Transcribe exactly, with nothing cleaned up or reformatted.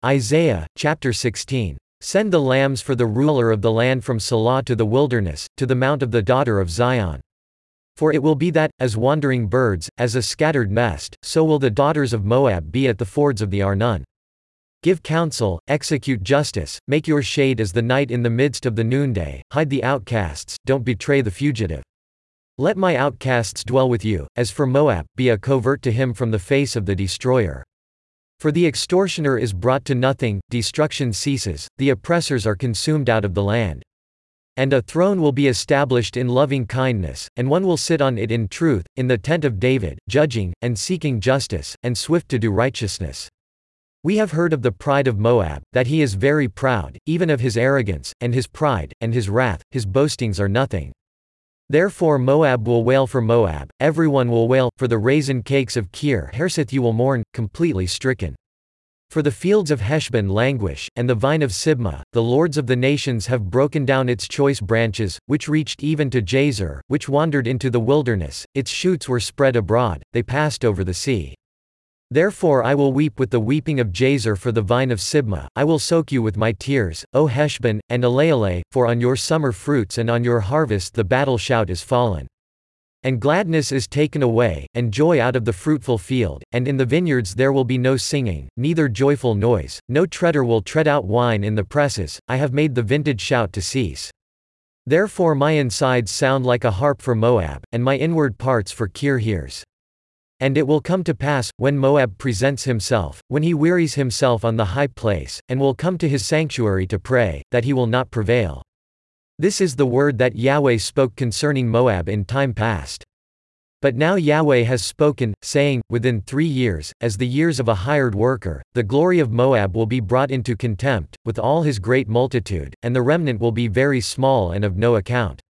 Isaiah, chapter sixteen. Send the lambs for the ruler of the land from Salah to the wilderness, to the mount of the daughter of Zion. For it will be that, as wandering birds, as a scattered nest, so will the daughters of Moab be at the fords of the Arnon. Give counsel, execute justice, make your shade as the night in the midst of the noonday, hide the outcasts, don't betray the fugitive. Let my outcasts dwell with you. As for Moab, be a covert to him from the face of the destroyer. For the extortioner is brought to nothing, destruction ceases, the oppressors are consumed out of the land. And a throne will be established in loving kindness, and one will sit on it in truth, in the tent of David, judging, and seeking justice, and swift to do righteousness. We have heard of the pride of Moab, that he is very proud, even of his arrogance, and his pride, and his wrath, his boastings are nothing. Therefore Moab will wail for Moab, everyone will wail, for the raisin cakes of Kir Hareseth you will mourn, completely stricken. For the fields of Heshbon languish, and the vine of Sibmah, the lords of the nations have broken down its choice branches, which reached even to Jazer, which wandered into the wilderness, its shoots were spread abroad, they passed over the sea. Therefore I will weep with the weeping of Jazer for the vine of Sibmah, I will soak you with my tears, O Heshbon, and Elealeh, for on your summer fruits and on your harvest the battle shout is fallen. And gladness is taken away, and joy out of the fruitful field, and in the vineyards there will be no singing, neither joyful noise, no treader will tread out wine in the presses, I have made the vintage shout to cease. Therefore my insides sound like a harp for Moab, and my inward parts for Kir hears. And it will come to pass, when Moab presents himself, when he wearies himself on the high place, and will come to his sanctuary to pray, that he will not prevail. This is the word that Yahweh spoke concerning Moab in time past. But now Yahweh has spoken, saying, within three years, as the years of a hired worker, the glory of Moab will be brought into contempt, with all his great multitude, and the remnant will be very small and of no account.